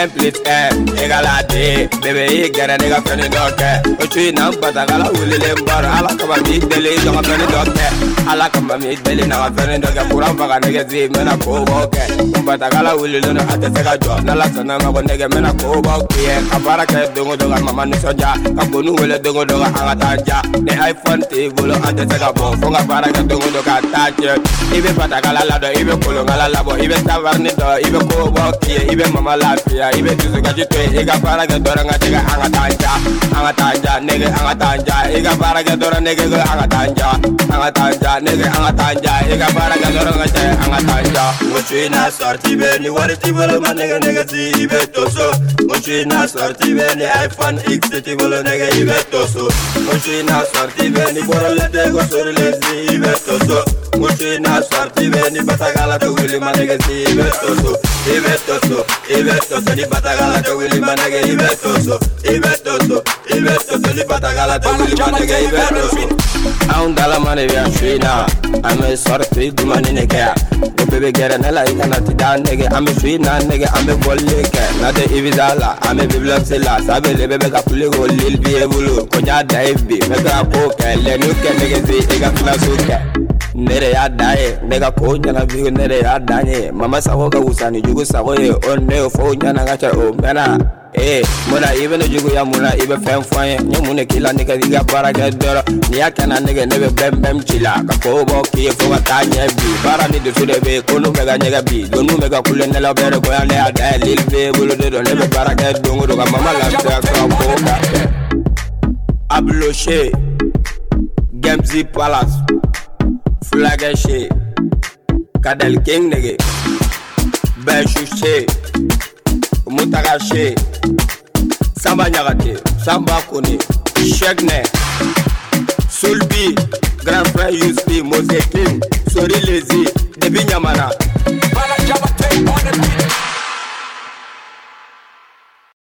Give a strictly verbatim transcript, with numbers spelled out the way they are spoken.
M plus M égale à D. Bébé, il gagne des gars, fait des dockers. Je suis un patagala ou les lembar. À la cabane, délai, dans la peine docker. À la cabane, délai, dans la peine docker. Pour un vaga négatif, mais n'a pas boquet. Un patagala ou les lona à te faire job. Dans la zone, ma bonne nègre, mais n'a pas boquet. Kabaraka, dongo doga, maman, nous soja. Kabonu, le dongo doga, angataja. Les iPhone, t'es volo, à te faire bon. Fonga baraka, dongo doga, tache. Il veut patagala là, il veut kolonga là, il veut tavarnito, il veut koboquet, il veut maman la fille, il veut tout ce que tu fais. Il va faire que doranga, t'es angataja. Angatanja, nigga, angatanja, iga baraga dora nigga, angatanja, angatanja, nigga, angatanja, iga baraga dora ngache, angatanja. Muchina sorti beni, wariti bolo ma nigga, nigga si ibe toso. Muchina sorti beni, iPhone X ti bolo nigga ibe toso. Muchina sorti beni, boro lete go sori lezi ibe toso. Muchina sorti beni, batagala to wili ma nigga si ibe toso. Ibe toso, ibe toso, ni batagala to wili ma nigga ibe toso. Ibe toso. Ibeto soli patagala te wili manega ibeto so. Aun dala mane via shuina, ame sorti du manine kya. O bebe gera nela ikana ti dan nege, ame shuina nege, ame bolle ke. Nade ibizala, ame biblop sela, sabe le bebe ka pule go lil biye bulu. Konya daibi, mega ko ke, le nuke nege zi ega flasuke. Nere ya dae, nega ko nyana bigo nere ya danye. Mama sago ka usani jugu sago ye, on ne fo nyana gacha o mena. Eh, muna ibe no jugu ya muna ibe fem fanye. Nye mune kila nigga diga baraka dora. Niya kana nigga nebe bem bem chila. Kako bo kiye fonga tanye bi. Bara ni dusu debe kono mega nyega bi. Donu mega kule nela bere koya ne adae lil be. Bulu dedo nebe baraka dongo doga mama lamse akwa koka. Abloche Gemzi Palace Flageshe Kadel King nigga Benchouche Mutagache Samba Nyagate Samba Kone Shegne Sulbi Grand Frère Yuspi Mose King Sori Lezi Debi Nyamana Bala Jabate on the beat.